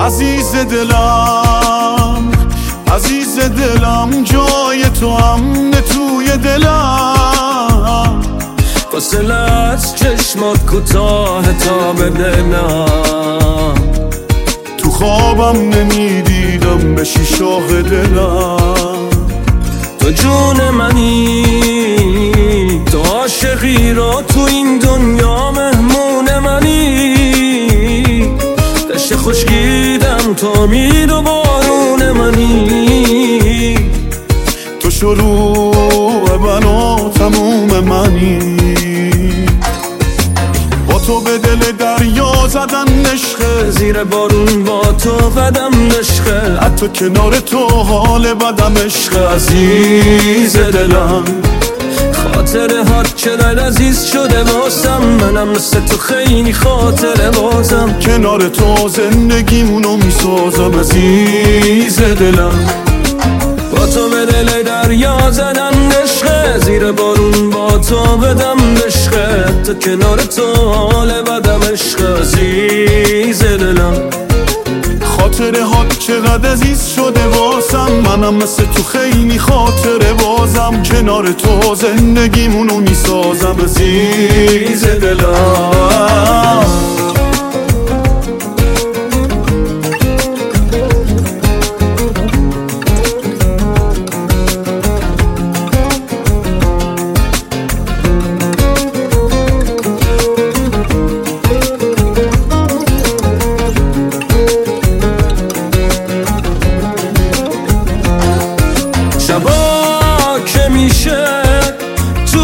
عزیز دلم، عزیز دلم، جای تو امن توی دلم. فاصله از چشمات کوتاه تا ببینم، تو خوابم نمیدیدم بشی شاه دلم. تو جون منی، تو عاشقی را تو این دنیا مهمون منی. دشت خشکیدم تو امید و بارون منی. تو شروع من و تموم منی. با تو به دل دریا زدن عشقه، زیر بارون با تو قدم عشقه. حتی کنار تو حال بدم عشقه. عزیز دلم، خاطره هات چقدر عزیز شده واسم. منم مثل تو خیلی خاطره بازم. کنار تو زندگیمونو میسازم. عزیز دلم، با تو به دل دریا زدن عشقه، زیر بارون با تو بدم عشقه. تا کنار تو حال بدم عشقه. عزیز دلم، خاطره هات چقدر عزیز شده واسم. منم مثل تو خیلی خاطره بازم. کنار تو زندگیمونو میسازم. عزیز دلم. شبا که میشه تو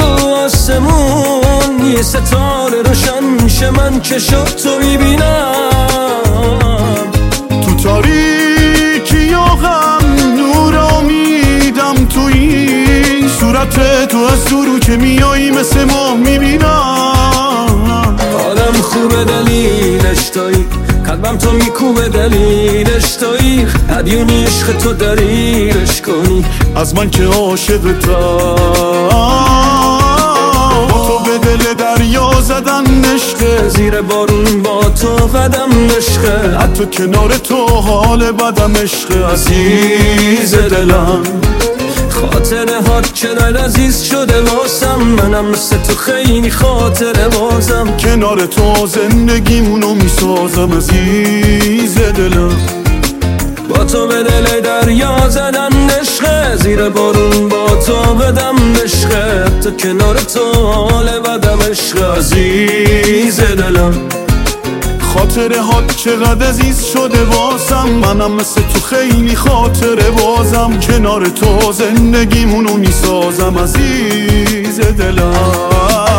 آسمون، یه ستاره روشن میشه، من چشاتو میبینم. تو تاریکی غم نور امیدم، تو این صورت تو از دورو که میایی مثل ماه میبینم. آدم خوبه دلیلش تویی، قلبم تو میکوبه دلیلش تویی. هدیونی عشق تو دلیلش کنی، از من که عاشقتم. با تو به دل دریا زدن عشقه، زیر بارون با تو قدم عشقه. حتی کنار تو حال بدم عشقه. عزیز دلم، خاطره هات چقدر عزیز شده واسم. منم مثل تو خیلی خاطره بازم. کنار تو زندگیمونو میسازم. عزیز دلم، با تو به دل دریا زدن عشقه، زیر بارون با تو بدم عشقه. تا کنار تو حال بدم عشقه. عزیز دلم، خاطره هات چقدر عزیز شده واسم. منم مثل تو خیلی خاطره بازم. کنار تو زندگیمونو میسازم. عزیز دلم.